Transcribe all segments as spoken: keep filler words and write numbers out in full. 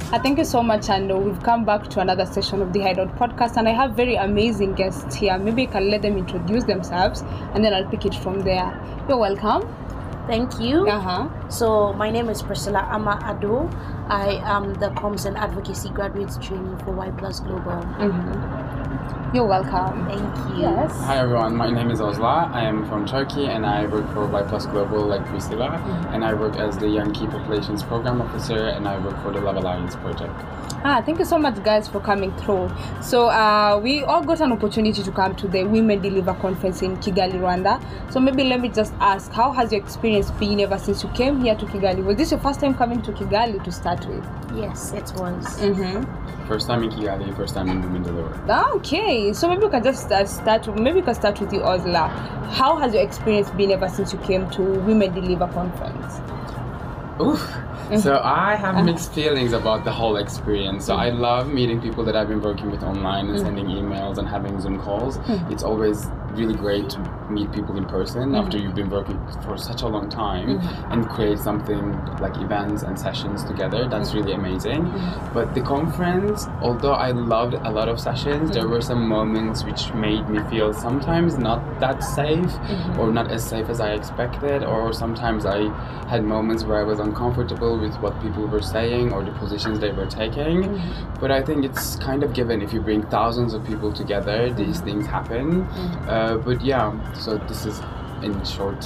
Uh, thank you so much, and uh, we've come back to another session of the Hideout podcast, and I have very amazing guests here. Maybe you can let them introduce themselves, and then I'll pick it from there. You're welcome. Thank you. Uh-huh. So my name is Priscilla Ama Ado. I am the Comms and Advocacy Graduate Trainee for Y Plus Global. Mm-hmm. You're welcome. Thank you. Yes. Hi everyone, my name is Ozla. I am from Turkey and I work for Y Plus Global like Priscilla. Mm-hmm. And I work as the Young Key Populations Program Officer and I work for the Love Alliance project. Ah, thank you so much guys for coming through. So uh, we all got an opportunity to come to the Women Deliver conference in Kigali, Rwanda. So maybe let me just ask, how has your experience been ever since you came here to Kigali? Was this your first time coming to Kigali to start with? Yes, it was. Mm-hmm. First time in Kigali, first time in Women Deliver. Okay, so maybe we can just uh, start, maybe we can start with you, Ozla. How has your experience been ever since you came to Women Deliver conference? Oof. So I have mixed feelings about the whole experience. So I love meeting people that I've been working with online and sending emails and having Zoom calls. It's always really great to meet people in person after you've been working for such a long time and create something like events and sessions together. That's really amazing. But the conference, although I loved a lot of sessions, there were some moments which made me feel sometimes not that safe or not as safe as I expected, or sometimes I had moments where I was uncomfortable with what people were saying or the positions they were taking. Mm-hmm. But I think it's kind of given. If you bring thousands of people together, these things happen. Mm-hmm. uh, but yeah, so this is in short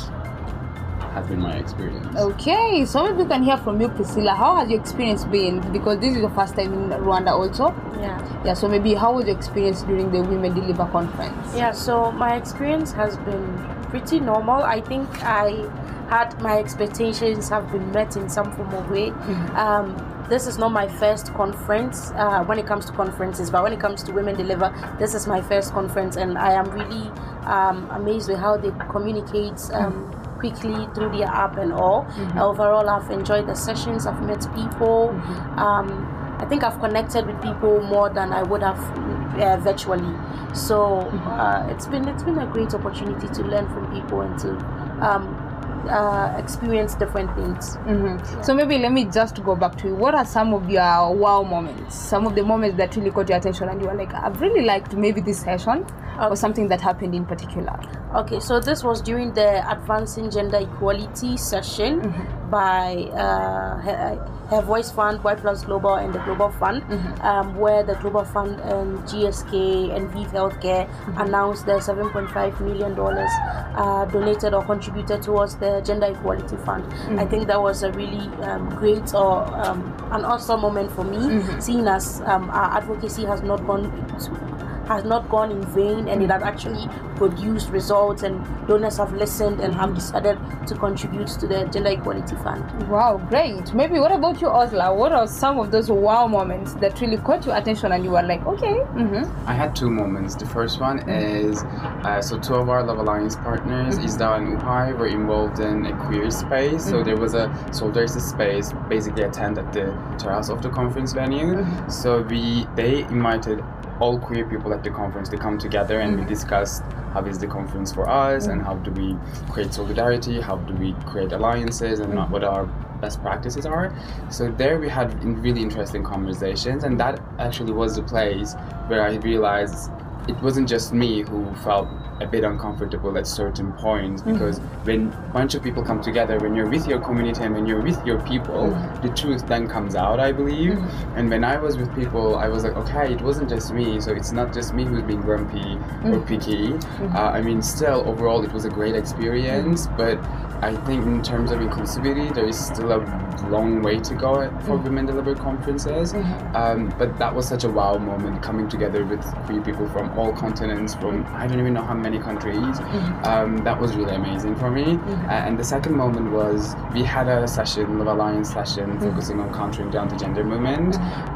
has been my experience. Okay, so maybe we can hear from you, Priscilla. How has your experience been? Because this is your first time in Rwanda also. Yeah. Yeah, so maybe how was your experience during the Women Deliver conference? Yeah, so my experience has been pretty normal. I think I had my expectations have been met in some form of way. Mm-hmm. Um, this is not my first conference uh, when it comes to conferences, but when it comes to Women Deliver, this is my first conference, and I am really um, amazed with how they communicate um, mm-hmm. quickly through their app and all. Mm-hmm. Uh, overall, I've enjoyed the sessions. I've met people. Mm-hmm. Um, I think I've connected with people more than I would have uh, virtually. So uh, it's been it's been a great opportunity to learn from people and to um, uh, experience different things. Mm-hmm. Yeah. So maybe let me just go back to you. What are some of your wow moments? Some of the moments that really caught your attention and you were like, I've really liked maybe this session okay. or something that happened in particular. Okay, so this was during the Advancing Gender Equality session mm-hmm. by uh, her, her Voice Fund, Y Plus Global, and the Global Fund, mm-hmm. um, where the Global Fund and G S K and Vive Healthcare mm-hmm. announced the seven point five million dollars uh, donated or contributed towards the Gender Equality Fund. Mm-hmm. I think that was a really um, great or um, an awesome moment for me, mm-hmm. seeing as um, our advocacy has not gone to has not gone in vain, and it has actually produced results, and donors have listened and have decided to contribute to the Gender Equality Fund. Wow, great. Maybe what about you, Ozla? What are some of those wow moments that really caught your attention and you were like, okay? Mm-hmm. I had two moments. The first one is, uh, so two of our Love Alliance partners, mm-hmm. Isda and Upai, were involved in a queer space. Mm-hmm. So there was a, so there's a space basically a tent at the terrace of the conference venue. Mm-hmm. So we, they invited all queer people at the conference to come together, and mm-hmm. we discussed how is the conference for us, mm-hmm. and how do we create solidarity, how do we create alliances, and mm-hmm. what our best practices are. So there we had really interesting conversations, and that actually was the place where I realized it wasn't just me who felt a bit uncomfortable at certain points, because mm-hmm. when a bunch of people come together, when you're with your community and when you're with your people, mm-hmm. the truth then comes out, I believe. Mm-hmm. And when I was with people, I was like, okay, it wasn't just me, so it's not just me who's being grumpy mm-hmm. or picky. Mm-hmm. Uh, I mean, still, overall, it was a great experience, mm-hmm. but I think in terms of inclusivity, there is still a long way to go for mm-hmm. Women Deliver conferences. Mm-hmm. Um, but that was such a wow moment, coming together with queer people from all continents, from I don't even know how many countries. Mm-hmm. Um, that was really amazing for me. Mm-hmm. Uh, and the second moment was we had a session, Love Alliance session, mm-hmm. focusing on countering the anti-gender movement. Mm-hmm.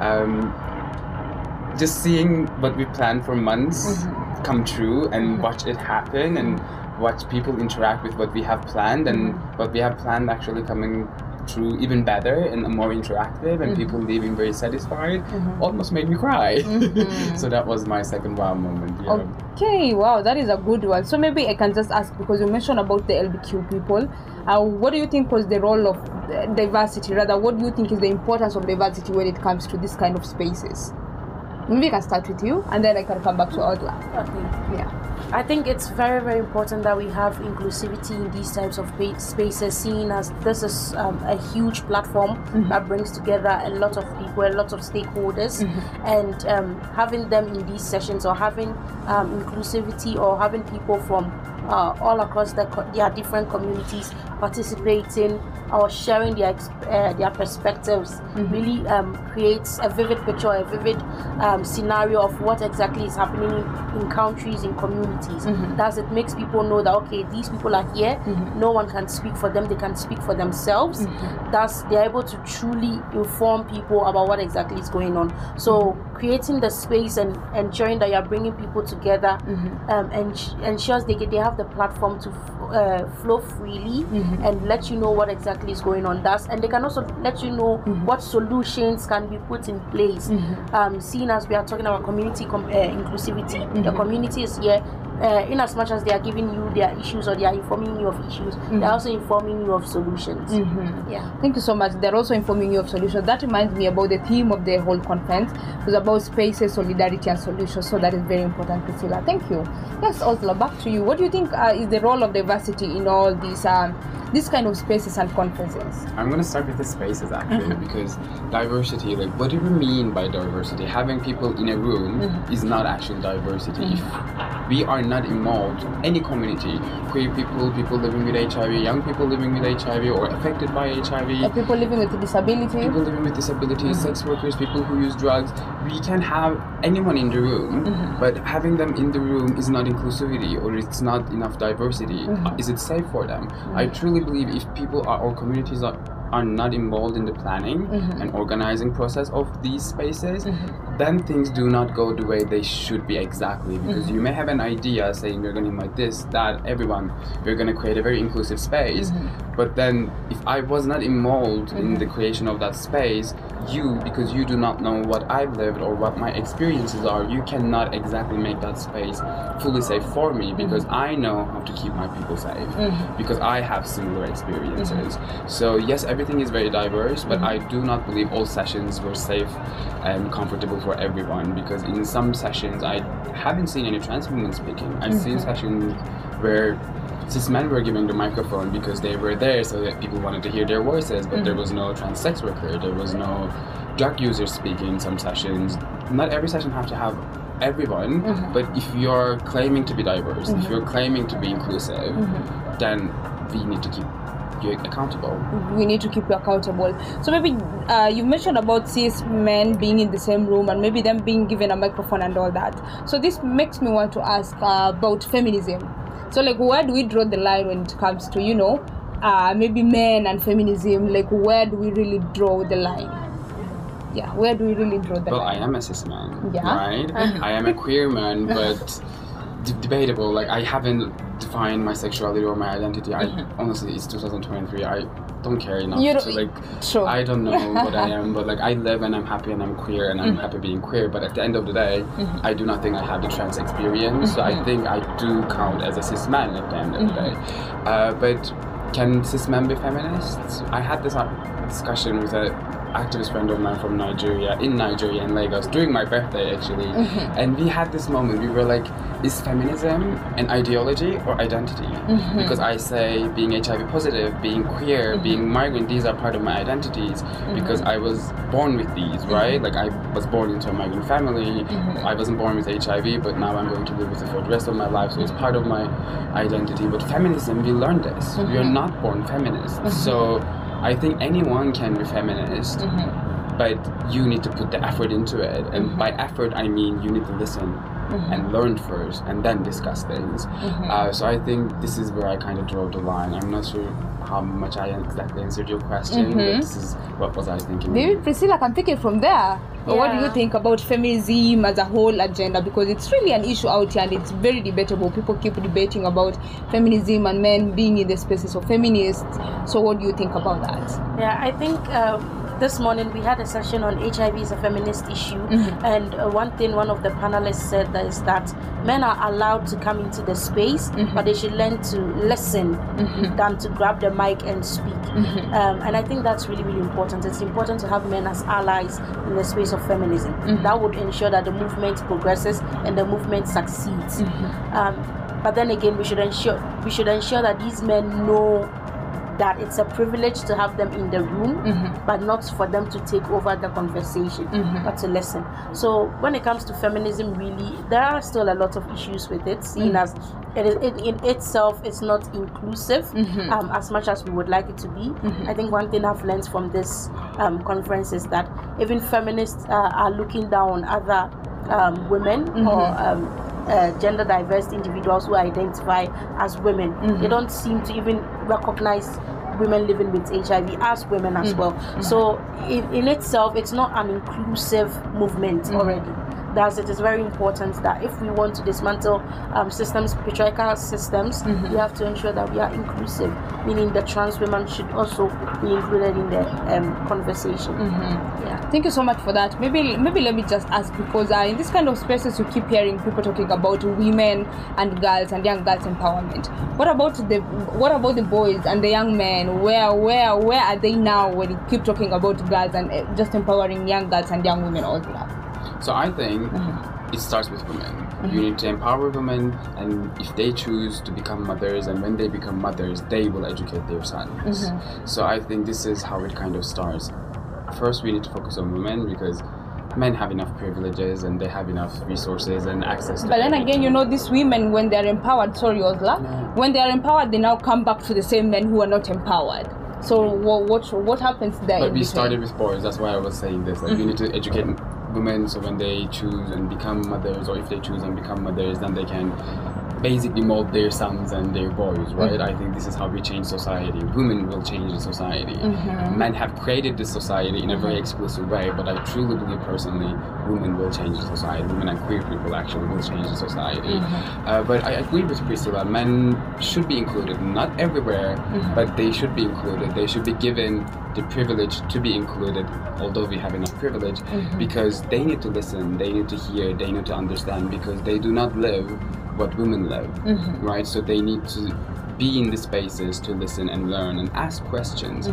Um, just seeing what we planned for months mm-hmm. come true and mm-hmm. watch it happen and watch people interact with what we have planned and mm-hmm. what we have planned actually coming through even better and more interactive, and mm-hmm. people leaving very satisfied, mm-hmm. almost made me cry. Mm-hmm. So that was my second wow moment. Yeah. Okay, wow, that is a good one. So maybe I can just ask, because you mentioned about the L B Q people, uh, what do you think was the role of diversity? Rather, what do you think is the importance of diversity when it comes to this kind of spaces? Maybe I can start with you, and then I can come back to Audla. Okay. Yeah. I think it's very, very important that we have inclusivity in these types of spaces, seeing as this is um, a huge platform mm-hmm. that brings together a lot of people, a lot of stakeholders, mm-hmm. and um, having them in these sessions, or having um, inclusivity, or having people from uh, all across the co- their different communities participating or sharing their uh, their perspectives mm-hmm. really um, creates a vivid picture, a vivid um, scenario of what exactly is happening in, in countries, in communities. Mm-hmm. Thus, it makes people know that, okay, these people are here, mm-hmm. no one can speak for them, they can speak for themselves. Mm-hmm. Thus, they're able to truly inform people about what exactly is going on. So, creating the space and ensuring that you're bringing people together mm-hmm. um, and ensures they get, they have the platform to uh, flow freely mm-hmm. and let you know what exactly is going on. Thus, and they can also let you know mm-hmm. what solutions can be put in place. Mm-hmm. Um, seeing as we are talking about community com- uh, inclusivity, mm-hmm. the community is here. Uh, in as much as they are giving you their issues, or they are informing you of issues, mm-hmm. they're also informing you of solutions. Mm-hmm. Yeah. Thank you so much. They're also informing you of solutions. That reminds me about the theme of the whole conference. It was about spaces, solidarity, and solutions. So that is very important, Priscilla. Thank you. Yes, Audla, back to you. What do you think uh, is the role of diversity in all these um, these kind of spaces and conferences? I'm going to start with the spaces actually, mm-hmm. because diversity, like, what do we mean by diversity? Having people in a room mm-hmm. is not actually diversity. Mm-hmm. If we are not involved, any community, queer people, people living with H I V, young people living with H I V or affected by H I V, uh, people living with disability, people living with disabilities, mm-hmm. sex workers, people who use drugs, we can have anyone in the room, mm-hmm. but having them in the room is not inclusivity, or it's not enough diversity. Mm-hmm. Uh, is it safe for them? Mm-hmm. I truly believe if people are, or communities are, are not involved in the planning mm-hmm. and organizing process of these spaces, mm-hmm. then things do not go the way they should be exactly, because mm-hmm. you may have an idea saying we're going to invite this, that, everyone, we're going to create a very inclusive space, mm-hmm. but then if I was not involved mm-hmm. in the creation of that space, you, because you do not know what I've lived or what my experiences are, you cannot exactly make that space fully safe for me, because mm-hmm. I know how to keep my people safe, mm-hmm. because I have similar experiences. Mm-hmm. So yes, everything is very diverse, but mm-hmm. I do not believe all sessions were safe and comfortable for everyone, because in some sessions I haven't seen any trans women speaking. I've mm-hmm. seen sessions where cis men were giving the microphone because they were there so that people wanted to hear their voices, but mm-hmm. there was no trans sex worker, there was no drug users speaking in some sessions. Not every session have to have everyone, mm-hmm. but if you're claiming to be diverse, mm-hmm. if you're claiming to be inclusive, mm-hmm. then we need to keep you accountable. We need to keep you accountable. So maybe uh, you mentioned about cis men being in the same room and maybe them being given a microphone and all that. So this makes me want to ask uh, about feminism. So like, where do we draw the line when it comes to, you know, uh, maybe men and feminism? Like, where do we really draw the line? Yeah, where do we really draw the well, line? Well, I am a cis man, yeah. right? I am a queer man, but d- debatable. Like, I haven't defined my sexuality or my identity. I mm-hmm. honestly, it's two thousand twenty-three. I don't care enough you to like. Sure. I don't know what I am, but like I live and I'm happy and I'm queer and I'm mm-hmm. happy being queer. But at the end of the day, mm-hmm. I do not think I have the trans experience. Mm-hmm. So I think I do count as a cis man at the end of the day. Mm-hmm. Uh, but can cis men be feminists? I had this discussion with a activist friend of mine from Nigeria, in Nigeria, in Lagos, during my birthday actually, mm-hmm. and we had this moment, we were like, is feminism an ideology or identity? Mm-hmm. Because I say being H I V positive, being queer, mm-hmm. being migrant, these are part of my identities, mm-hmm. because I was born with these, right? Mm-hmm. Like I was born into a migrant family, mm-hmm. I wasn't born with H I V, but now I'm going to live with it for the rest of my life, so it's part of my identity. But feminism, we learned this, mm-hmm. we are not born feminists, mm-hmm. so I think anyone can be feminist, mm-hmm. but you need to put the effort into it. And Mm-hmm. by effort, I mean you need to listen Mm-hmm. and learn first, and then discuss things. Mm-hmm. Uh, so I think this is where I kind of draw the line. I'm not sure how much I exactly answered your question, Mm-hmm. but this is what was I thinking. Maybe Priscilla can take it from there. Or what do you Yeah. think about feminism as a whole agenda? Because it's really an issue out here and it's very debatable. People keep debating about feminism and men being in the spaces of feminists. So what do you think about that? Yeah, I think um, this morning we had a session on H I V is a feminist issue, Mm-hmm. and uh, one thing one of the panelists said that is that men are allowed to come into the space, Mm-hmm. but they should learn to listen than to grab the mic and speak. Mm-hmm. Um, and I think that's really, really important. It's important to have men as allies in the space of feminism. Mm-hmm. That would ensure that the movement progresses and the movement succeeds. Mm-hmm. Um, but then again, we should ensure we should ensure that these men know that it's a privilege to have them in the room, Mm-hmm. but not for them to take over the conversation, Mhm. but to listen. So when it comes to feminism, really, there are still a lot of issues with it, seeing Mhm. as it is it, in itself is not inclusive Mhm. um, as much as we would like it to be. Mhm. I think one thing I've learned from this um, conference is that even feminists uh, are looking down other um, women Mhm. or um, uh, gender diverse individuals who identify as women. Mhm. They don't seem to even recognize women living with H I V as women as Mhm. well. So in, in itself, it's not an inclusive movement Mhm. already. Thus, it is very important that if we want to dismantle um, systems, patriarchal systems, Mhm. we have to ensure that we are inclusive, meaning the trans women should also be included in the um, conversation. Mm-hmm. Yeah. Thank you so much for that. Maybe maybe let me just ask, because uh, in this kind of spaces you keep hearing people talking about women and girls and young girls empowerment. What about the what about the boys and the young men? Where where where are they now when you keep talking about girls and uh, just empowering young girls and young women all that? So I think Mm-hmm. it starts with women. You need to empower women, and if they choose to become mothers, and when they become mothers, they will educate their sons. Mhm. So I think this is how it kind of starts. First, we need to focus on women because men have enough privileges and they have enough resources and access to But then everything. again, you know, these women, when they're empowered, sorry, Ozla, Yeah. when they're empowered, they now come back to the same men who are not empowered. So what what, what happens there? But in we between? started with boys. That's why I was saying this. Like, we need to educate women so when they choose and become mothers, or if they choose and become mothers, then they can basically mold their sons and their boys, right? Mhm. I think this is how we change society. Women will change the society. Mhm. Men have created this society in a very exclusive way, but I truly believe personally, women will change the society. Women and queer people actually will change the society. Mhm. Uh, but I agree with Priscilla. Men should be included, not everywhere, Mhm. but they should be included. They should be given the privilege to be included, although we have enough privilege, Mhm. because they need to listen, they need to hear, they need to understand, because they do not live what women live, Mhm. right? So they need to be in the spaces to listen and learn and ask questions.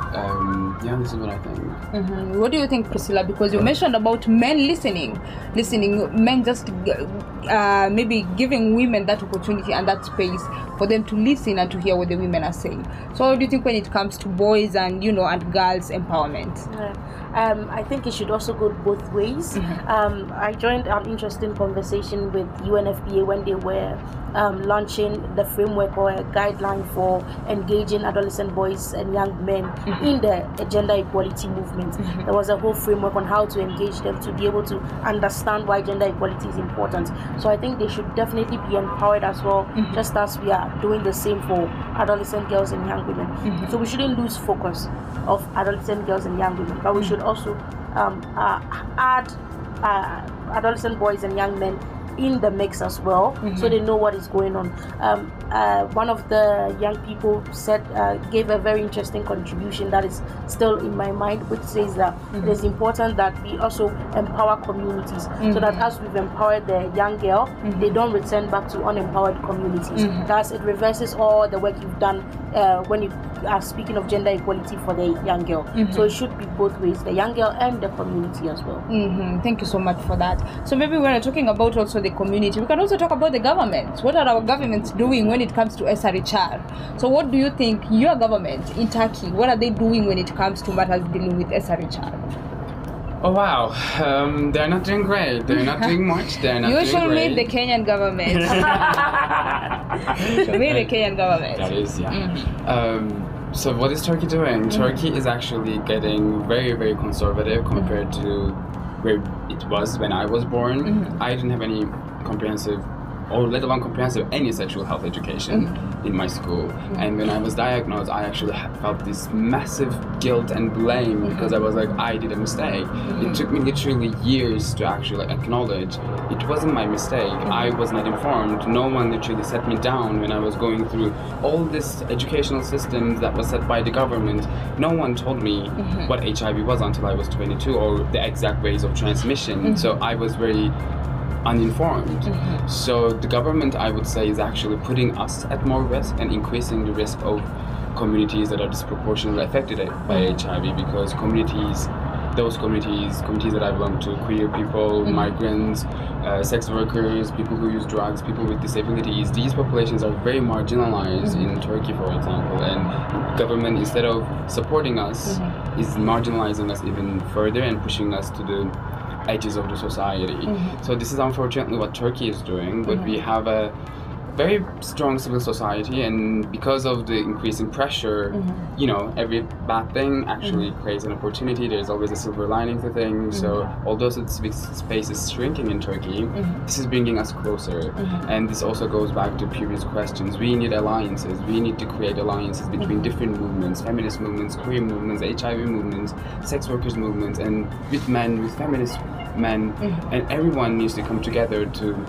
Um, yeah, this is what I think. Mhm. What do you think, Priscilla? Because you mentioned about men listening, listening, men just uh, maybe giving women that opportunity and that space for them to listen and to hear what the women are saying. So, what do you think when it comes to boys and you know and girls empowerment? Yeah. Um, I think it should also go both ways. Mhm. Um, I joined an interesting conversation with U N F P A when they were um, launching the framework or a guideline for engaging adolescent boys and young men Mhm. in the gender equality movement. Mhm. There was a whole framework on how to engage them to be able to understand why gender equality is important. So I think they should definitely be empowered as well, Mhm. just as we are doing the same for adolescent girls and young women. Mhm. So we shouldn't lose focus of adolescent girls and young women, but we should also um, uh, add uh, adolescent boys and young men in the mix as well, Mhm. so they know what is going on. Um, uh, one of the young people said uh, gave a very interesting contribution that is still in my mind, which says that Mhm. it is important that we also empower communities, so that Mhm. as we've empowered the young girl, Mhm. they don't return back to unempowered communities. Mhm. Thus, it reverses all the work you've done uh, when you are speaking of gender equality for the young girl. Mhm. So it should be both ways, the young girl and the community as well. Mm-hmm. Thank you so much for that. So maybe when we're talking about also the community, we can also talk about the government. What are our governments doing when it comes to S R H R? So what do you think your government in Turkey, what are they doing when it comes to matters dealing with S R H R? Oh wow, um, they're not doing great. They're not doing much. They're not You doing should great. meet the Kenyan government. You should meet the Kenyan government. That is, yeah. Mhm. Um, So what is Turkey doing? Mm-hmm. Turkey is actually getting very, very conservative compared mm-hmm. to where it was when I was born. Mm-hmm. I didn't have any comprehensive, or let alone comprehensive, any sexual health education mm-hmm. in my school. Mm-hmm. And when I was diagnosed, I actually felt this massive guilt and blame mm-hmm. because I was like, I did a mistake. Mm-hmm. It took me literally years to actually acknowledge it wasn't my mistake. Mm-hmm. I was not informed. No one literally set me down when I was going through all this educational systems that was set by the government. No one told me mm-hmm. what H I V was until I was twenty-two, or the exact ways of transmission. Mm-hmm. So I was very uninformed. Mm-hmm. So the government, I would say, is actually putting us at more risk and increasing the risk of communities that are disproportionately affected by H I V, because communities, those communities, communities that I belong to, queer people, mm-hmm. migrants, uh, sex workers, people who use drugs, people with disabilities, these populations are very marginalized mm-hmm. in Turkey, for example, and government, instead of supporting us, mm-hmm. is marginalizing us even further and pushing us to the edges of the society. Mm-hmm. So this is unfortunately what Turkey is doing, but mm-hmm. we have a very strong civil society, and because of the increasing pressure, mm-hmm. you know, every bad thing actually mm-hmm. creates an opportunity. There's always a silver lining to things. Mm-hmm. So although the civic space is shrinking in Turkey, mm-hmm. this is bringing us closer. Mm-hmm. And this also goes back to previous questions. We need alliances. We need to create alliances between mm-hmm. different movements, feminist movements, queer movements, H I V movements, sex workers movements, and with men, with feminist men, mm-hmm. and everyone needs to come together to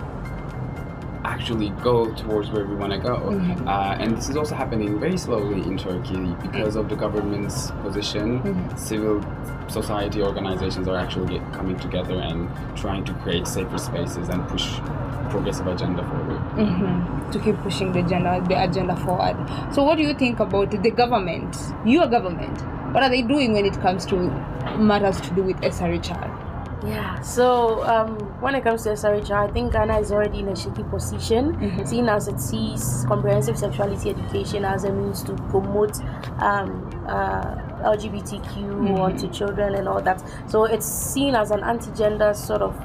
actually go towards where we want to go. Mm-hmm. Uh, and this is also happening very slowly in Turkey because of the government's position. Mm-hmm. Civil society organizations are actually get, coming together and trying to create safer spaces and push progressive agenda forward. Mm-hmm. To keep pushing the agenda, the agenda forward. So what do you think about the government, your government? What are they doing when it comes to matters to do with S R H R? Yeah, so um, when it comes to S R H R, I think Ghana is already in a shaky position, mm-hmm. seeing as it sees comprehensive sexuality education as a means to promote um, uh, L G B T Q mm-hmm. onto children and all that. So it's seen as an anti-gender sort of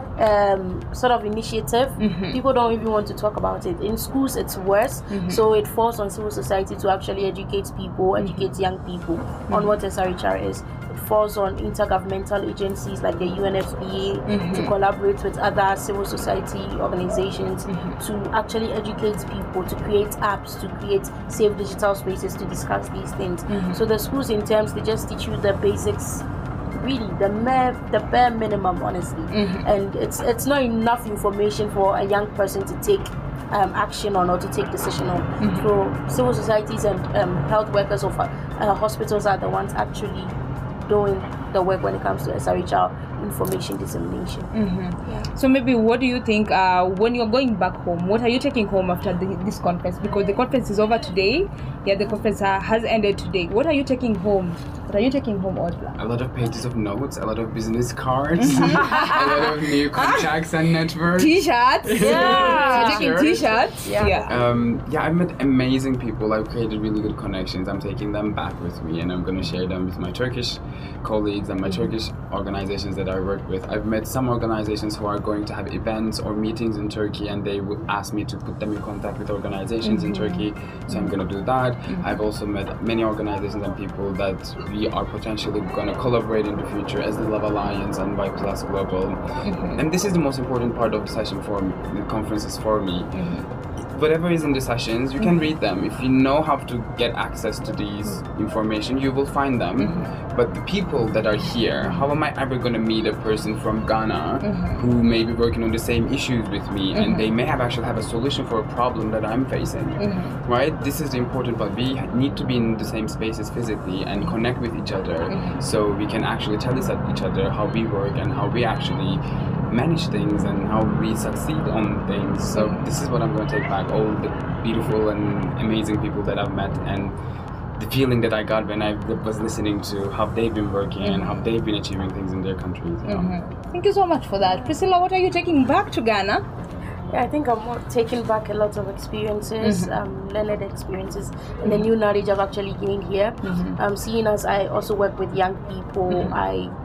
um, sort of initiative. Mm-hmm. People don't even want to talk about it. In schools, it's worse. Mm-hmm. So it falls on civil society to actually educate people, mm-hmm. educate young people mm-hmm. on what S R H R is. Falls on intergovernmental agencies like the U N F P A mm-hmm. to collaborate with other civil society organizations mm-hmm. to actually educate people, to create apps, to create safe digital spaces to discuss these things. Mm-hmm. So the schools in terms, they just teach you the basics, really the mere, the bare minimum, honestly. Mm-hmm. And it's it's not enough information for a young person to take Um, action on or to take decision on. Mm-hmm. So civil societies and um, health workers of uh, hospitals are the ones actually doing the work when it comes to S R H R information dissemination. Mm-hmm. Yeah. So maybe what do you think uh, when you're going back home, what are you taking home after the, this conference? Because the conference is over today. Yeah, the conference uh, has ended today. What are you taking home? What are you taking home, Audla? A lot of pages of notes, a lot of business cards, a lot of new contacts and networks. T-shirts. Yeah. So taking T-shirts. Yeah. Yeah. Um, yeah, I've met amazing people. I've created really good connections. I'm taking them back with me, and I'm going to share them with my Turkish colleagues and my Turkish organizations that I work with. I've met some organizations who are going to have events or meetings in Turkey, and they would ask me to put them in contact with organizations mm-hmm. in Turkey. So I'm going to do that. Mm-hmm. I've also met many organizations and people that we are potentially going to collaborate in the future as the Love Alliance and Y Plus Global. Mm-hmm. And this is the most important part of the session for me, the conferences for me. Mm-hmm. Whatever is in the sessions, you can read them. If you know how to get access to these information, you will find them. Mm-hmm. But the people that are here, how am I ever going to meet a person from Ghana mm-hmm. who may be working on the same issues with me mm-hmm. and they may have actually have a solution for a problem that I'm facing, mm-hmm. right? This is the important part. We need to be in the same spaces physically and connect with each other mm-hmm. so we can actually tell each other how we work and how we actually manage things and how we succeed on things. So this is what I'm going to take back, all the beautiful and amazing people that I've met and the feeling that I got when I was listening to how they've been working and how they've been achieving things in their countries. You know? Mm-hmm. Thank you so much for that. Priscilla, what are you taking back to Ghana? Yeah, I think I'm taking back a lot of experiences, mm-hmm. um, learned experiences, and the new knowledge I've actually gained here. Mm-hmm. Um, seeing as I also work with young people, mm-hmm. I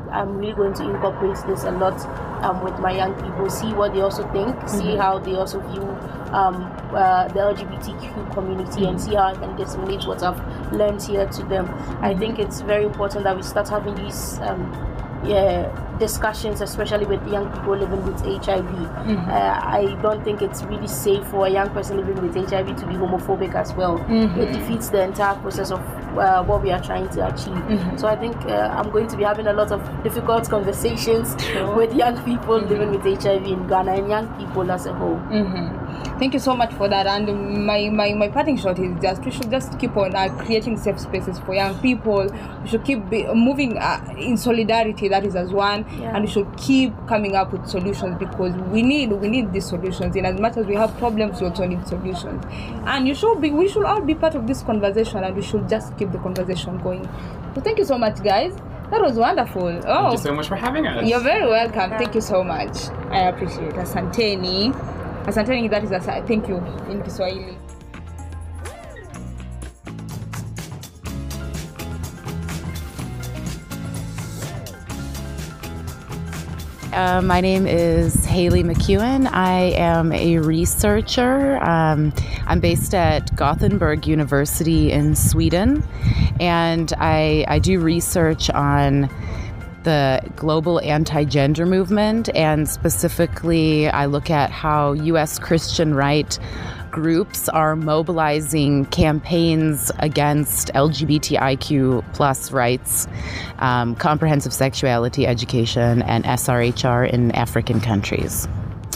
I'm really going to incorporate this a lot um, with my young people, see what they also think, see Mm-hmm. how they also view um, uh, the L G B T Q community, and see how I can disseminate what I've learned here to them. I think it's very important that we start having these um, yeah, discussions, especially with young people living with H I V. Mm-hmm. Uh, I don't think it's really safe for a young person living with H I V to be homophobic as well. Mm-hmm. It defeats the entire process of uh, what we are trying to achieve. Mm-hmm. So I think uh, I'm going to be having a lot of difficult conversations Sure. with young people Mm-hmm. living with H I V in Ghana and young people as a whole. Mm-hmm. Thank you so much for that. And my, my, my parting shot is just we should just keep on uh, creating safe spaces for young people. We should keep be, moving uh, in solidarity, that is as one, Yeah. and we should keep coming up with solutions, because we need we need these solutions. In as much as we have problems, we also need solutions. And you should be we should all be part of this conversation, and we should just keep the conversation going. So thank you so much, guys. That was wonderful. Oh, Thank you so much for having us. you're very welcome. Thank you so much. I appreciate it. Asanteni. Asanteni, that is a thank you in Kiswahili. Uh, my name is Haley McEwen. I am a researcher. Um, I'm based at Gothenburg University in Sweden, and I, I do research on the global anti-gender movement, and specifically I look at how U S Christian right groups are mobilizing campaigns against L G B T I Q plus rights, um, comprehensive sexuality education, and S R H R in African countries.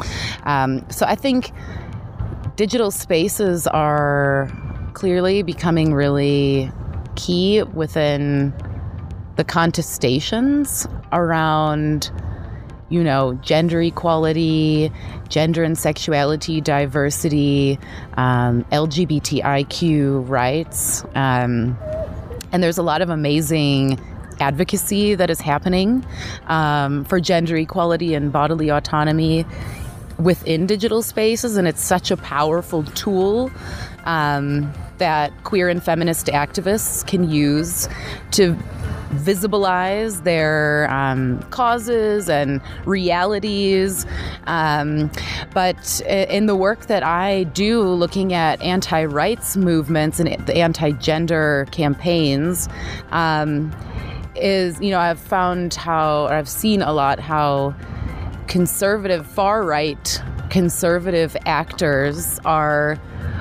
Um, so I think digital spaces are clearly becoming really key within the contestations around, you know, gender equality, gender and sexuality diversity, um, L G B T I Q rights. Um, and there's a lot of amazing advocacy that is happening um, for gender equality and bodily autonomy within digital spaces. And it's such a powerful tool um, that queer and feminist activists can use to visibilize their um, causes and realities. Um, but in the work that I do looking at anti-rights movements and the anti-gender campaigns, um, is, you know, I've found how, or I've seen a lot how conservative, far-right conservative actors are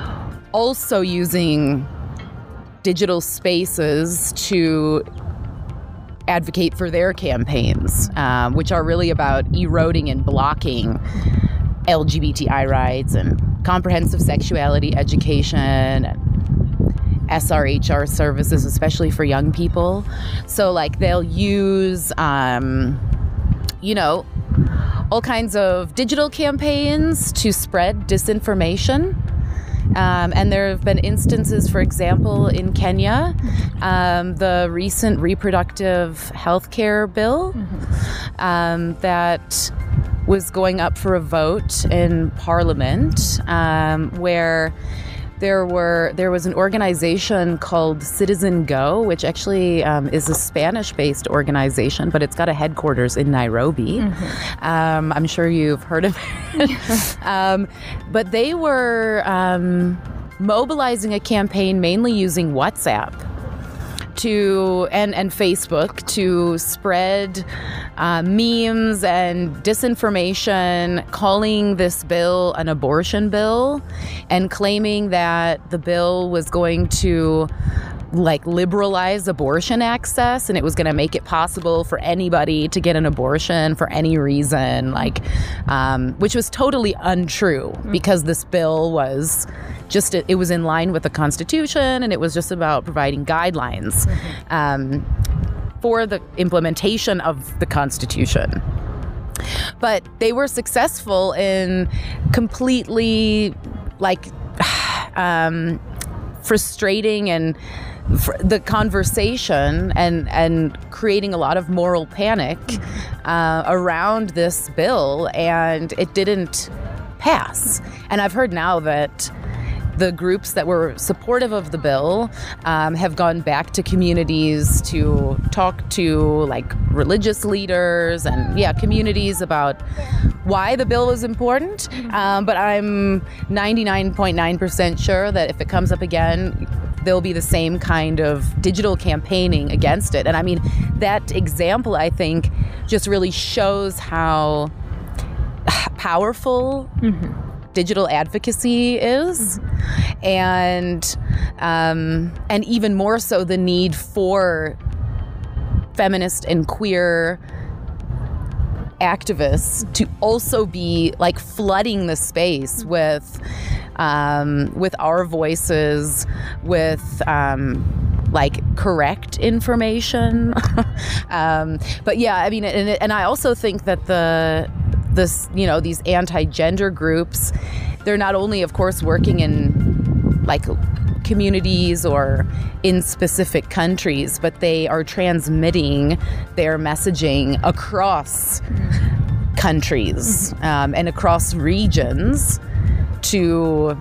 also using digital spaces to advocate for their campaigns, um, which are really about eroding and blocking L G B T I rights and comprehensive sexuality education and S R H R services, especially for young people. So like they'll use, um, you know, all kinds of digital campaigns to spread disinformation. Um, and there have been instances, for example, in Kenya, um, the recent reproductive health care bill mm-hmm. um, that was going up for a vote in Parliament, um, where there were there was an organization called Citizen Go, which actually um, is a Spanish-based organization, but it's got a headquarters in Nairobi. Mm-hmm. Um, I'm sure you've heard of it. um, but they were um, mobilizing a campaign mainly using WhatsApp to and, and Facebook to spread uh, memes and disinformation, calling this bill an abortion bill and claiming that the bill was going to like liberalize abortion access and it was going to make it possible for anybody to get an abortion for any reason, like um, which was totally untrue because this bill was just it was in line with the Constitution and it was just about providing guidelines um, for the implementation of the Constitution. But they were successful in completely like um, frustrating and fr- the conversation and and creating a lot of moral panic uh, around this bill, and it didn't pass. And I've heard now that the groups that were supportive of the bill um, have gone back to communities to talk to like religious leaders and yeah, communities about why the bill was important. Um, but I'm ninety-nine point nine percent sure that if it comes up again, there'll be the same kind of digital campaigning against it. And I mean, that example, I think, just really shows how powerful mm-hmm. digital advocacy is, mm-hmm. and um, and even more so the need for feminist and queer activists to also be like flooding the space with um, with our voices, with um, like correct information. um, but yeah, I mean, and, and I also think that the this you know these anti-gender groups, they're not only of course working in like communities or in specific countries, but they are transmitting their messaging across countries um, and across regions to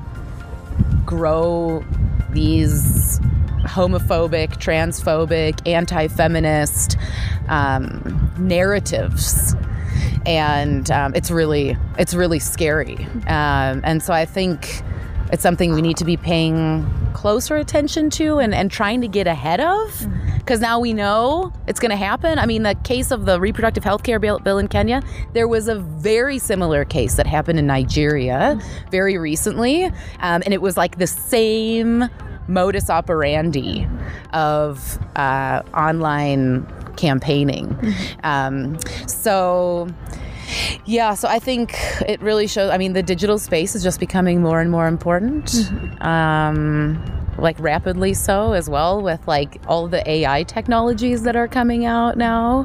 grow these homophobic, transphobic, anti-feminist um, narratives. And um, it's really, it's really scary. Um, and so I think it's something we need to be paying closer attention to and, and trying to get ahead of, because now we know it's going to happen. I mean, the case of the reproductive health care bill, bill in Kenya, there was a very similar case that happened in Nigeria very recently. Um, and it was like the same modus operandi of uh, online campaigning. Um, so... Yeah, so I think it really shows, I mean, the digital space is just becoming more and more important, mm-hmm. um, like rapidly so as well, with like all the A I technologies that are coming out now.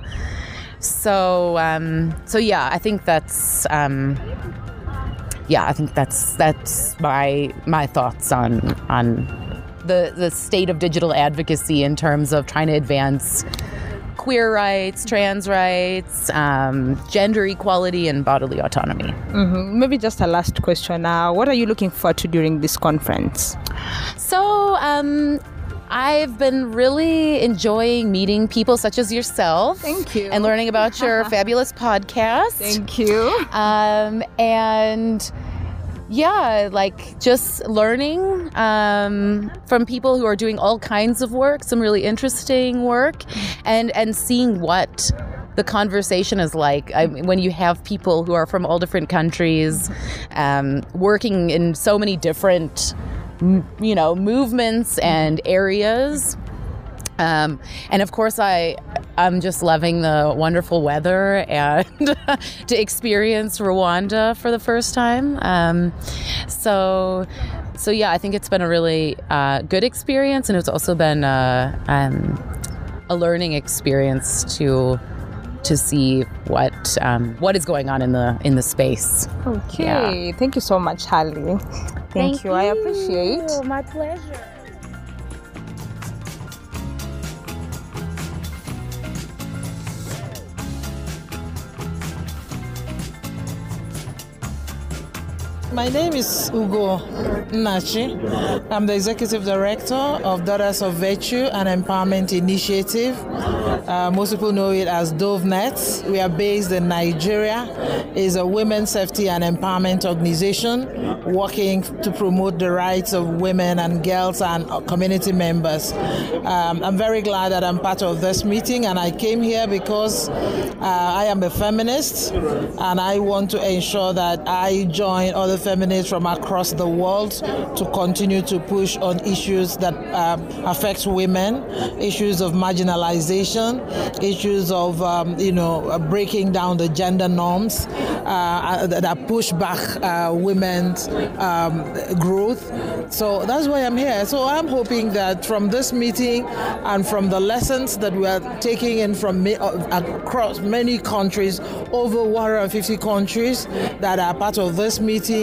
So, um, so yeah, I think that's, um, yeah, I think that's, that's my, my thoughts on, on the, the state of digital advocacy in terms of trying to advance queer rights, trans rights, um, gender equality, and bodily autonomy. Mm-hmm. Maybe just a last question. Uh, what are you looking forward to during this conference? So, um, I've been really enjoying meeting people such as yourself. Thank you. And learning about your fabulous podcast. Thank you. Um, and... Yeah, like just learning um, from people who are doing all kinds of work, some really interesting work, and, and seeing what the conversation is like. I, when you have people who are from all different countries, um, working in so many different, you know, movements and areas. Um, and of course, I, I'm just loving the wonderful weather and to experience Rwanda for the first time. Um, so, so yeah, I think it's been a really uh, good experience, and it's also been a, um, a learning experience to to see what um, what is going on in the in the space. Okay, yeah. Thank you so much, Harley. Thank, Thank you. you. I appreciate. My pleasure. My name is Ugo Nachi. I'm the Executive Director of Daughters of Virtue and Empowerment Initiative. Uh, most people know it as DoveNet. We are based in Nigeria. It's a women's safety and empowerment organization working to promote the rights of women and girls and community members. Um, I'm very glad that I'm part of this meeting, and I came here because uh, I am a feminist, and I want to ensure that I join other feminists from across the world to continue to push on issues that um, affect women, issues of marginalization, issues of um, you know breaking down the gender norms uh, that push back uh, women's um, growth. So that's why I'm here. So I'm hoping that from this meeting and from the lessons that we are taking in from ma- across many countries, over one hundred fifty countries that are part of this meeting,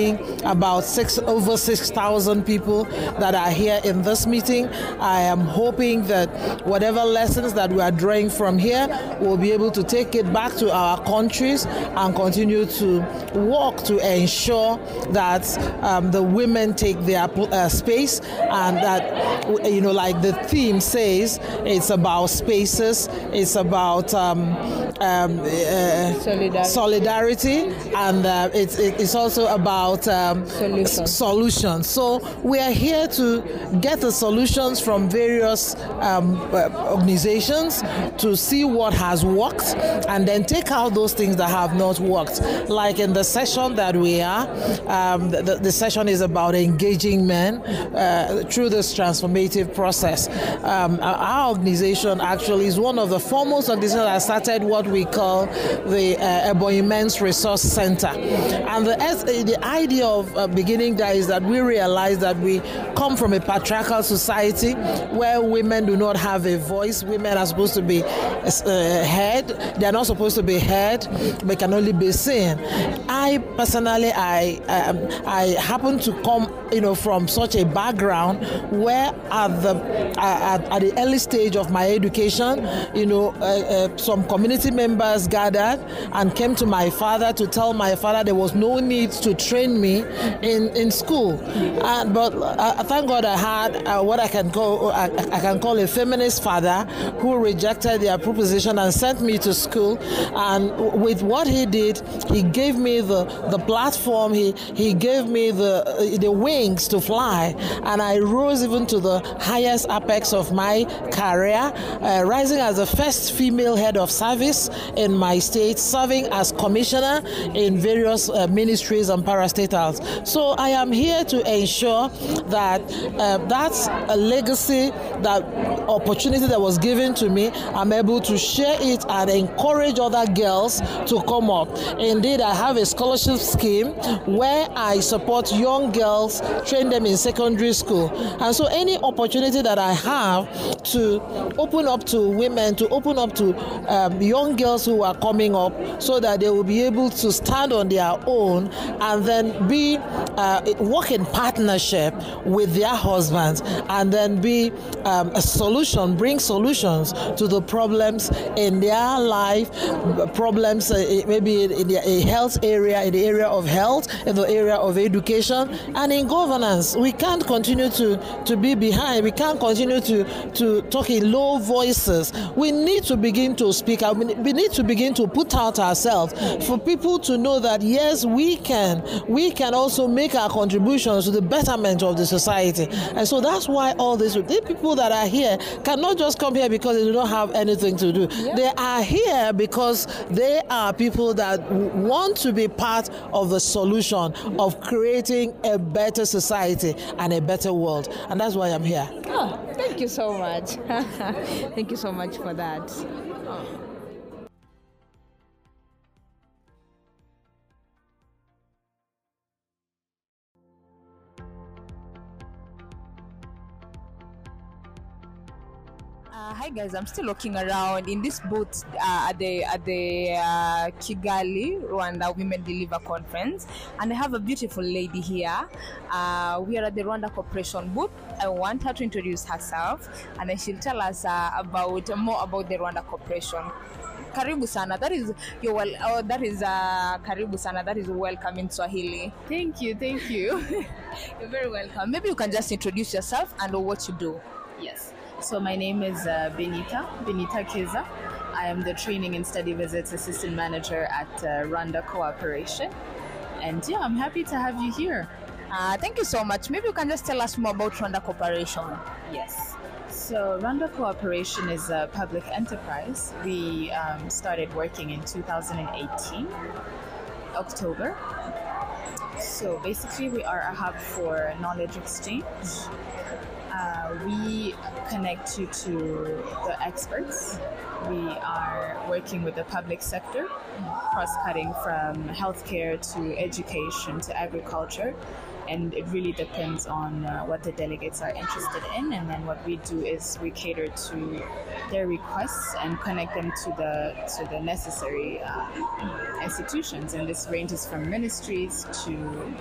seeing about six over six thousand people that are here in this meeting. I am hoping that whatever lessons that we are drawing from here, we'll be able to take it back to our countries and continue to work to ensure that um, the women take their uh, space, and that, you know, like the theme says, it's about spaces, it's about um, um, uh, Solidarity. solidarity, and uh, it's, it's also about um, Solution. solutions. So we are here to get the solutions from various um, organizations to see what has worked and then take out those things that have not worked. Like in the session that we are, um, the, the session is about engaging men uh, through this transformative process. Um, our organization actually is one of the foremost organizations that started what we call the uh, Ebonyi Men's Resource Center. And the, the idea of uh, beginning that is that we realize that we come from a patriarchal society where women do not have a voice. Women are supposed to be uh, heard. They are not supposed to be heard, but can only be seen. I personally, I, I, I happen to come, you know, from such a background where at the at, at the early stage of my education, you know, uh, uh, some community members gathered and came to my father to tell my father there was no need to train me in in school. Uh, but uh, thank God I had uh, what I can call I, I can call a feminist father who rejected their proposition and sent me to school. And with what he did, he gave me the the platform. He he gave me the the wings to fly, and I rose even to the highest apex of my career, uh, rising as the first female head of service in my state, serving as commissioner in various uh, ministries and parastatals. So I am here to ensure that uh, that's a legacy, that opportunity that was given to me, I'm able to share it and encourage other girls to come up. Indeed, I have a scholarship scheme where I support young girls, train them in secondary school. And so any opportunity that I have to open up to women, to open up to um, young girls who are coming up, so that they will be able to stand on their own and then be uh, work in partnership with their husbands, and then be um, a solution, bring solutions to the problems in their life, problems uh, maybe in the health area, in the area of health, in the area of education, and in governance. We can't continue to, to be behind. We can't continue to, to talk in low voices. We need to begin to speak out. We need to begin to put out ourselves for people to know that, yes, we can. We can also make our contributions to the betterment of the society. And so that's why all this, the people that are here cannot just come here because they do not have anything to do. Yeah. They are here because they are people that want to be part of the solution of creating a better society and a better world. And that's why I'm here. Oh, thank you so much. Thank you so much for that. Oh. Uh, hi guys, I'm still looking around in this booth uh, at the at the uh, Kigali, Rwanda Women Deliver Conference, and I have a beautiful lady here. Uh, we are at the Rwanda Corporation booth. I want her to introduce herself, and then she'll tell us uh, about more about the Rwanda Corporation. Karibu sana. That is your well. Oh, that is uh, Karibu sana. That is welcome in Swahili. Thank you, thank you. You're very welcome. Maybe you can just introduce yourself and what you do. Yes. So my name is uh, Benita, Benita Keza. I am the Training and Study Visits Assistant Manager at uh, Rwanda Cooperation. And yeah, I'm happy to have you here. Uh, thank you so much. Maybe you can just tell us more about Rwanda Cooperation. Yes. So Rwanda Cooperation is a public enterprise. We um, started working in two thousand eighteen, October. So basically we are a hub for knowledge exchange. Uh, we connect you to the experts. We are working with the public sector, cross-cutting from healthcare to education to agriculture. and it really depends on uh, what the delegates are interested in. And then what we do is we cater to their requests and connect them to the to the necessary uh, institutions. And this ranges from ministries to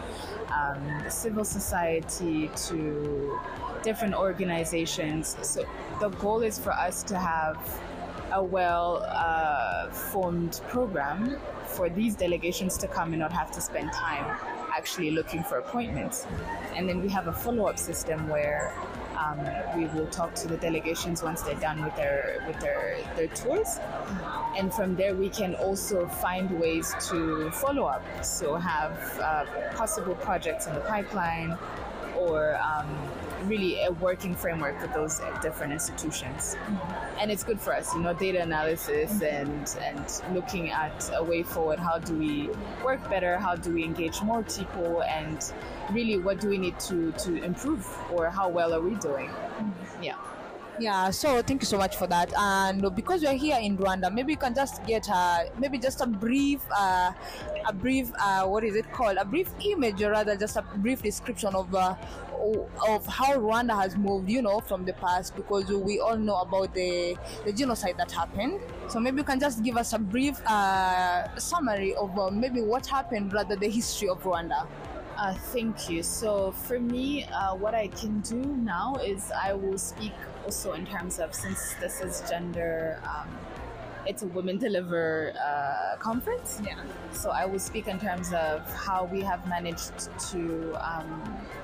um, the civil society to different organizations. So the goal is for us to have a well uh, formed program for these delegations to come and not have to spend time actually looking for appointments. And then we have a follow-up system where um, we will talk to the delegations once they're done with their with their, their tours. And from there we can also find ways to follow up. So have uh, possible projects in the pipeline, or um, really a working framework for those different institutions. And it's good for us, you know, data analysis and and looking at a way forward. How do we work better? How do we engage more people? And really, what do we need to, to improve, or how well are we doing? Yeah. Yeah, so thank you so much for that. And because we're here in Rwanda, maybe you can just get uh, maybe just a brief, uh, a brief, uh, what is it called? A brief image, or rather, just a brief description of uh, of how Rwanda has moved, you know, from the past. Because we all know about the the genocide that happened. So maybe you can just give us a brief uh, summary of uh, maybe what happened, rather the history of Rwanda. Uh, thank you. So for me, uh, what I can do now is I will speak also in terms of, since this is gender, um, it's a Women Deliver uh, conference. Yeah. So I will speak in terms of how we have managed to um,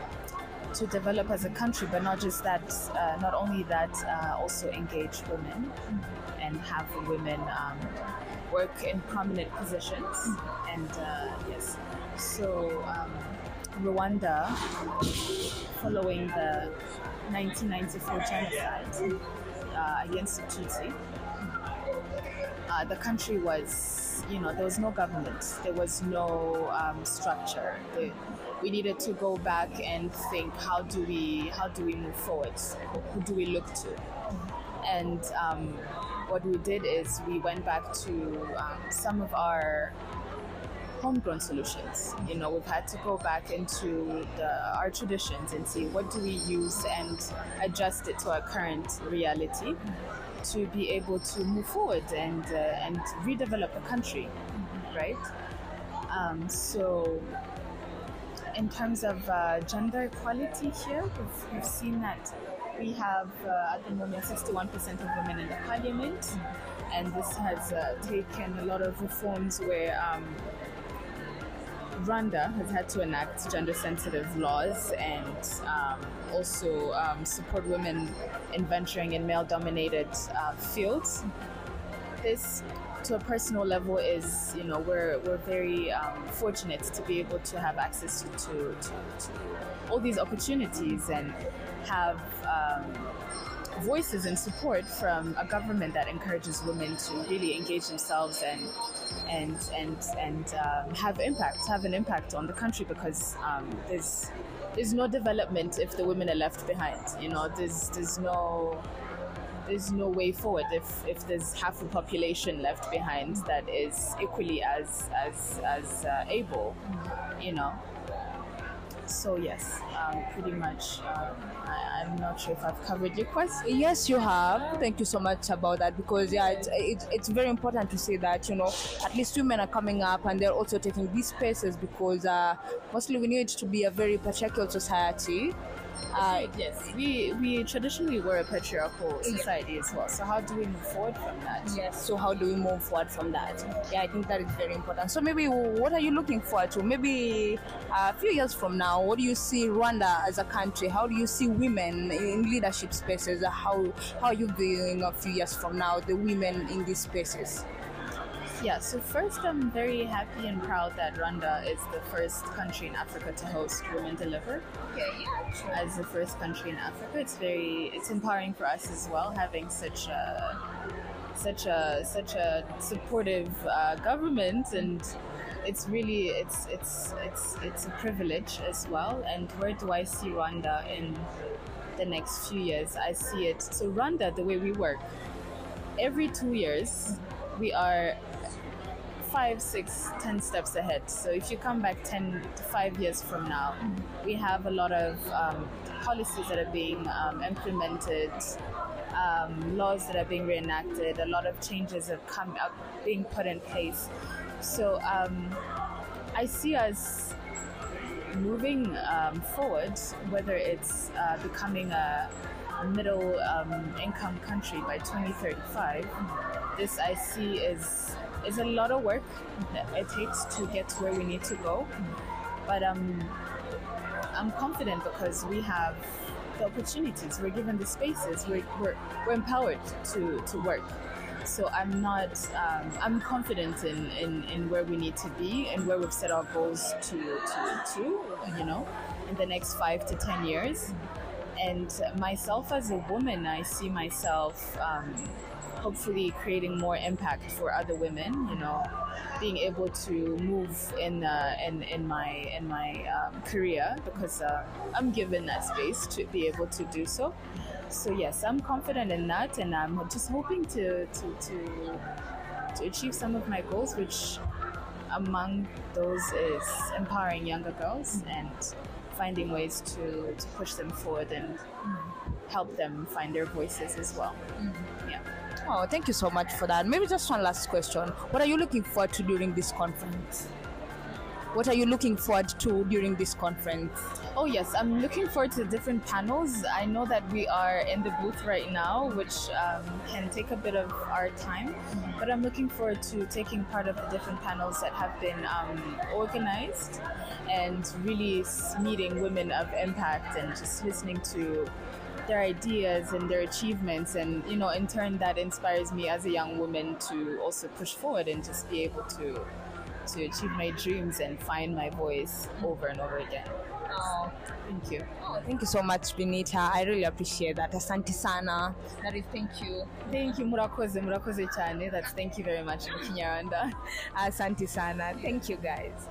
to develop as a country, but not just that, uh, not only that, uh, also engage women mm-hmm. and have women um, work in prominent positions. Mm-hmm. And uh, yes, so um, Rwanda, following the nineteen ninety-four genocide uh, against the Tutsi, uh, the country was, you know, there was no government, there was no um, structure. The, we needed to go back and think, how do we how do we move forward? Who do we look to? And um, what we did is we went back to um, some of our homegrown solutions. You know, we've had to go back into the, our traditions and see what do we use and adjust it to our current reality to be able to move forward and uh, and redevelop the country, right? Um, so. In terms of uh, gender equality here, we've, we've seen that we have uh, at the moment sixty-one percent of women in the parliament, mm-hmm. and this has uh, taken a lot of reforms where um, Rwanda has had to enact gender-sensitive laws and um, also um, support women in venturing in male-dominated uh, fields. This, to a personal level, is, you know, we're we're very um, fortunate to be able to have access to, to, to, to all these opportunities and have um, voices and support from a government that encourages women to really engage themselves and and and and um, have impact, have an impact on the country, because um, there's there's no development if the women are left behind. You know, there's there's no. There's no way forward if, if there's half the population left behind that is equally as as as uh, able, you know. So yes, um, pretty much. Um, I, I'm not sure if I've covered your question. Yes, you have. Thank you so much about that, because yeah, it's, it's it's very important to say that, you know, at least women are coming up and they're also taking these spaces, because uh, mostly we need to be a very patriarchal society. Uh, yes, we we traditionally were a patriarchal society yeah. as well. So how do we move forward from that? Yes. So how do we move forward from that? Yeah, I think that is very important. So maybe what are you looking forward to? Maybe a few years from now, what do you see Rwanda as a country? How do you see women in leadership spaces? How how are you viewing a few years from now the women in these spaces? Yeah, so first, I'm very happy and proud that Rwanda is the first country in Africa to host Women Deliver. Yeah, yeah, sure. As the first country in Africa, it's very it's empowering for us as well, having such a such a such a supportive uh, government, and it's really it's it's it's it's a privilege as well. And where do I see Rwanda in the next few years? I see it. So Rwanda, the way we work, every two years we are five, six, ten steps ahead. So if you come back ten to five years from now, we have a lot of um, policies that are being um, implemented, um, laws that are being reenacted, a lot of changes have come up, being put in place. So um, I see us moving um, forward, whether it's uh, becoming a middle um, income country by twenty thirty-five. This I see is is a lot of work that it takes to get to where we need to go. But um, I'm confident because we have the opportunities, we're given the spaces, we're, we're, we're empowered to, to work. So I'm not, um, I'm confident in, in, in where we need to be and where we've set our goals to, to, to, you know, in the next five to ten years. And myself as a woman, I see myself um, hopefully creating more impact for other women, you know, being able to move in uh, in, in my in my um, career because uh, I'm given that space to be able to do so. So yes, I'm confident in that, and I'm just hoping to to to, to achieve some of my goals, which among those is empowering younger girls and finding ways to, to push them forward and help them find their voices as well. Mm-hmm. Yeah. Oh, thank you so much for that. Maybe just one last question. What are you looking forward to during this conference? What are you looking forward to during this conference? Oh yes, I'm looking forward to different panels. I know that we are in the booth right now, which um, can take a bit of our time, mm-hmm. but I'm looking forward to taking part of the different panels that have been um, organized and really meeting women of impact and just listening to their ideas and their achievements, and you know, in turn that inspires me as a young woman to also push forward and just be able to to achieve my dreams and find my voice over and over again. Oh, thank you. Oh, thank you so much, Benita. I really appreciate that. Asante sana. That is thank you. Thank you, murakoze, murakoze chane. That's thank you very much in Kinyarwanda. Asante sana. Thank you, guys.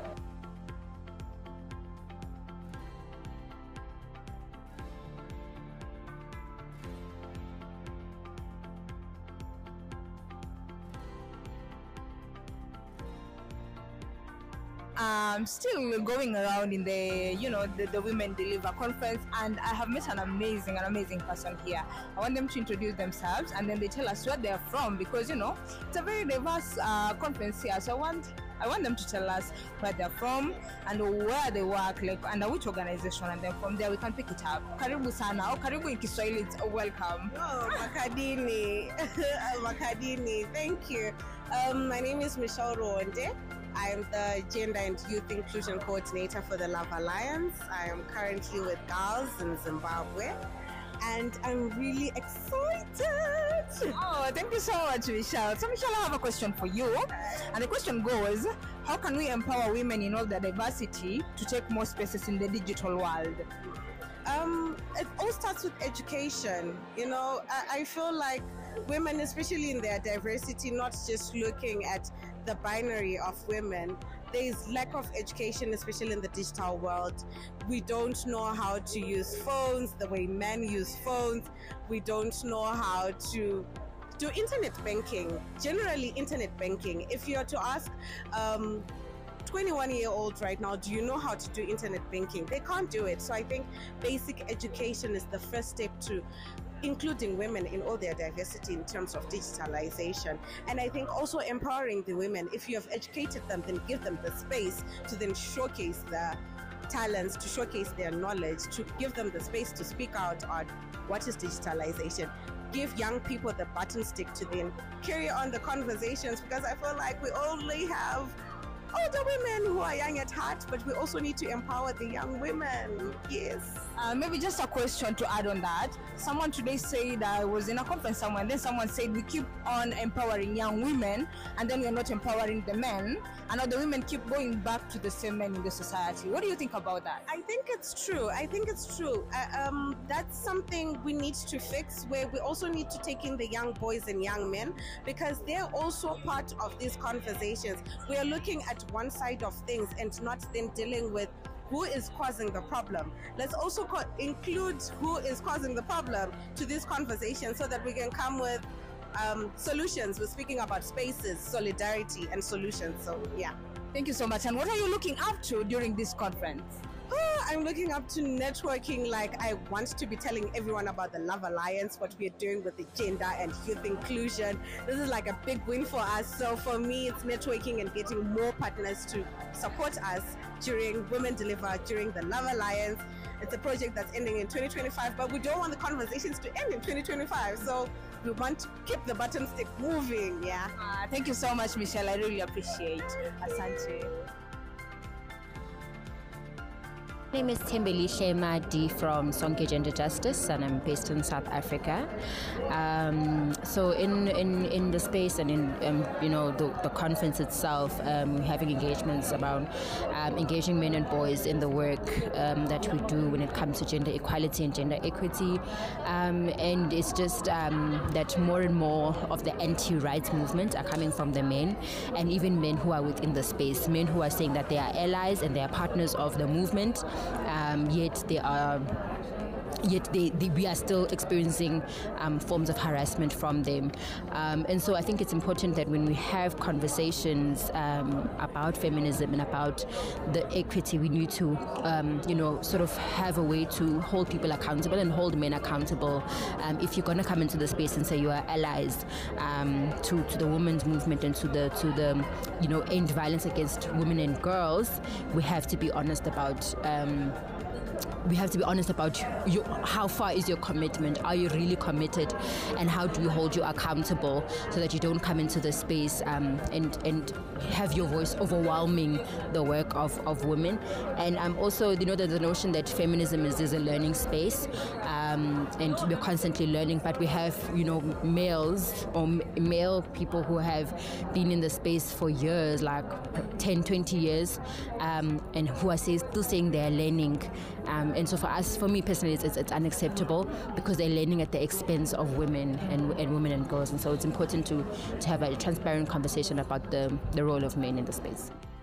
Um, still going around in the, you know, the, the Women Deliver conference, and I have met an amazing, an amazing person here. I want them to introduce themselves and then they tell us where they're from, because, you know, it's a very diverse uh, conference here. So I want, I want them to tell us where they're from and where they work, like under which organization, and then from there we can pick it up. Karibu sana, or karibu in Kiswahili, it's welcome. Oh, Makadini, Makadini, thank you. Um, my name is Michelle Ronde. I am the Gender and Youth Inclusion Coordinator for the Love Alliance. I am currently with Girls in Zimbabwe, and I'm really excited. Oh, thank you so much, Michelle. So, Michelle, I have a question for you. And the question goes, how can we empower women in all their diversity to take more spaces in the digital world? Um, it all starts with education. You know, I, I feel like women, especially in their diversity, not just looking at the binary of women, there is lack of education, especially in the digital world. We don't know how to use phones the way men use phones. We don't know how to do internet banking, generally internet banking. If you are to ask um, twenty-one year old right now, do you know how to do internet banking? They can't do it. So I think basic education is the first step to including women in all their diversity in terms of digitalization. And I think also empowering the women. If you have educated them, then give them the space to then showcase their talents, to showcase their knowledge, to give them the space to speak out on what is digitalization. Give young people the button stick to then carry on the conversations, because I feel like we only have older women who are young at heart, but we also need to empower the young women. Yes. Uh, maybe just a question to add on that. Someone today said, I was in a conference somewhere, and then someone said we keep on empowering young women and then we're not empowering the men, and now the women keep going back to the same men in the society. What do you think about that? I think it's true. I think it's true. Uh, um, that's something we need to fix, where we also need to take in the young boys and young men, because they're also part of these conversations. We are looking at one side of things and not then dealing with who is causing the problem. Let's also co- include who is causing the problem to this conversation, so that we can come with um, solutions. We're speaking about spaces, solidarity, and solutions. So, yeah. Thank you so much. And what are you looking up to during this conference? Oh, I'm looking up to networking. Like, I want to be telling everyone about the Love Alliance, what we're doing with the gender and youth inclusion. This is like a big win for us. So for me, it's networking and getting more partners to support us during Women Deliver, during the Love Alliance. It's a project that's ending in twenty twenty-five, but we don't want the conversations to end in twenty twenty-five. So we want to keep the button stick moving, yeah. Uh, thank you so much, Michelle. I really appreciate. Asante. My name is Tembelihle Madi from Sonke Gender Justice, and I'm based in South Africa. Um, so in, in, in the space and in um, you know the, the conference itself, um, we're having engagements around um, engaging men and boys in the work um, that we do when it comes to gender equality and gender equity. Um, and it's just um, that more and more of the anti-rights movement are coming from the men, and even men who are within the space, men who are saying that they are allies and they are partners of the movement. Um, yet they are yet they, they, we are still experiencing um, forms of harassment from them. Um, and so I think it's important that when we have conversations um, about feminism and about the equity, we need to, um, you know, sort of have a way to hold people accountable and hold men accountable. Um, if you're going to come into the space and say you are allies um, to, to the women's movement and to the, to the, you know, end violence against women and girls, we have to be honest about um, we have to be honest about you, how far is your commitment? Are you really committed? And how do we hold you accountable so that you don't come into the space um, and, and have your voice overwhelming the work of, of women? And um, also, you know, the, the notion that feminism is, is a learning space, um, and we're constantly learning, but we have, you know, males or male people who have been in the space for years, like ten, twenty years, um, and who are say, still saying they're learning. Um, and so for us, for me personally, it's, it's, it's unacceptable because they're learning at the expense of women and, and women and girls. And so it's important to, to have a transparent conversation about the, the role of men in the space.